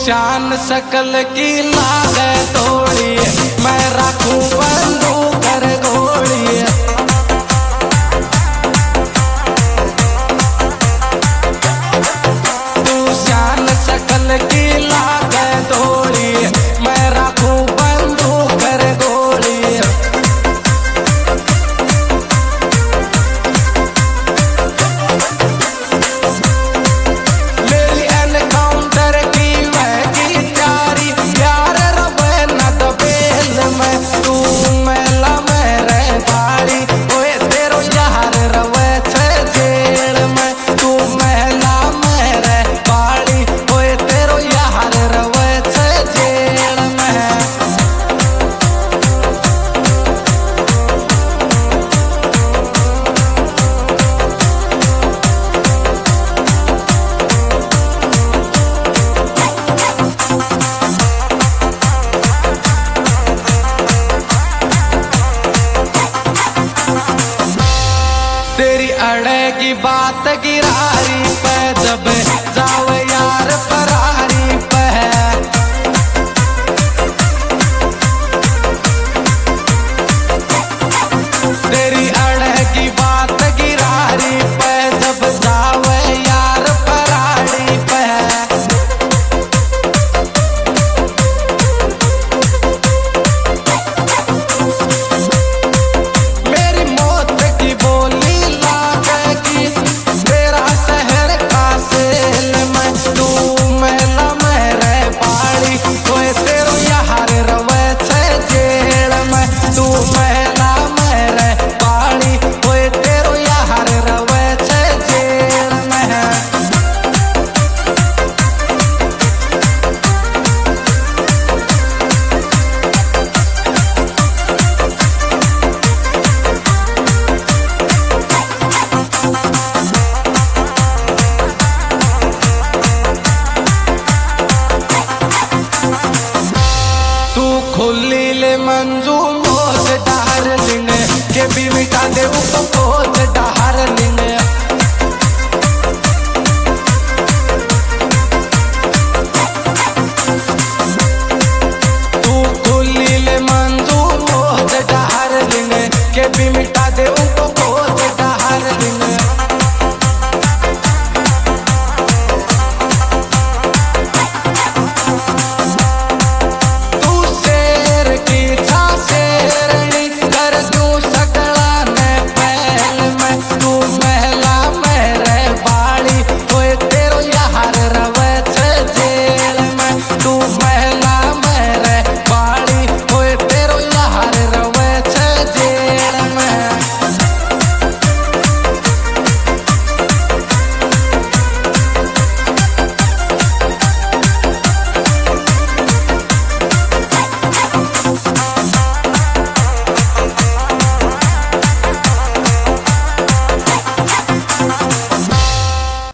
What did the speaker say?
शान शकल की लागे तोड़ी, मैं रखूं बंदूक कर गोली। तू शान शकल की लागे तोड़ी, मैं रखूं बंदूक कर गोली। तेरी अड़े की बात गिरारी पे जब जाओ यार फरारी पे। तेरी अड़े की बात गिरारी पे जब जाओ यार फरारी पे। मेरी मौत की बोली खुली ले मंजू मोज डार्लिंग के भी मिटा दे उपकोज डार्लिंग। तू खुली ले मंजू मोज डार्लिंग के भी मिटा दे उपकोज